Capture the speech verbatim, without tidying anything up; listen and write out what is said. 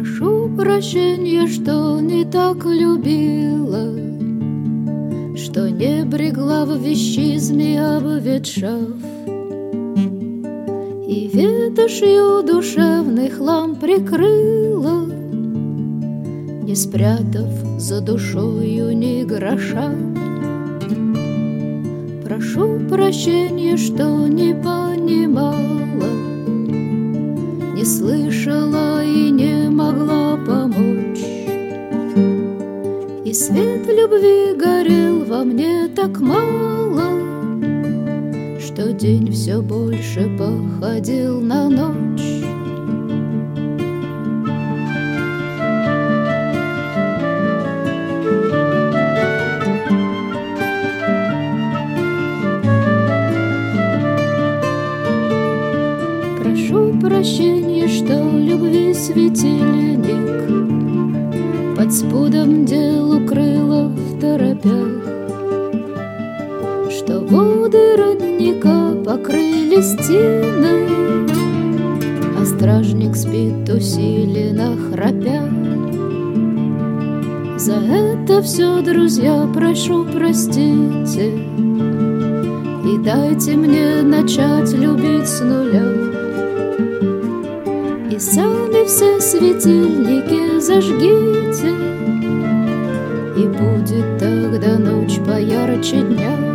Прошу прощения, что не так любила, что не брегла в вещизме обветшав, и ветошью душевный хлам прикрыла, не спрятав за душою ни гроша. Прошу прощения, что не понимала, не слышала и не могла помочь. И свет любви горел во мне так мало, что день все больше походил на ночь. Прошу прощения, что любви светильник под спудом дел укрыла в торопях, что воды родника покрыли стены, а стражник спит усиленно храпя. За это все, друзья, прошу простите, и дайте мне начать любить с нуля. И сами все светильники зажгите, и будет тогда ночь поярче дня.